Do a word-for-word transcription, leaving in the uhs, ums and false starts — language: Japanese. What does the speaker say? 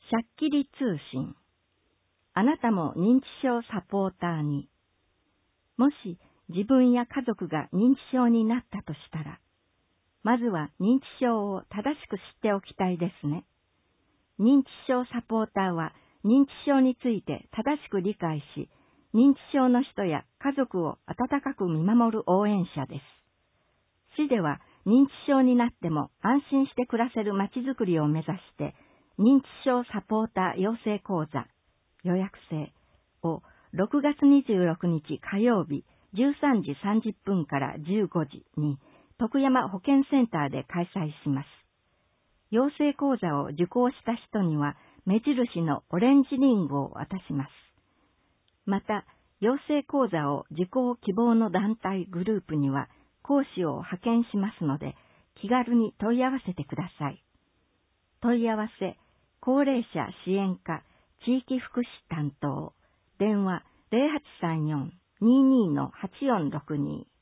しゃっきり通信。あなたも認知症サポーターに。もし自分や家族が認知症になったとしたら、まずは認知症を正しく知っておきたいですね。認知症サポーターは認知症について正しく理解し、認知症の人や家族を温かく見守る応援者です。市では認知症になっても安心して暮らせるまちづくりを目指して、認知症サポーター養成講座予約制をろくがつにじゅうろくにち火曜日じゅうさんじさんじゅっぷんからじゅうごじに徳山保健センターで開催します。養成講座を受講した人には目印のオレンジリンゴを渡します。また、養成講座を受講希望の団体グループには講師を派遣しますので、気軽に問い合わせてください。問い合わせ、高齢者支援課地域福祉担当、電話 ゼロはちさんよん にーにー はちよんろくに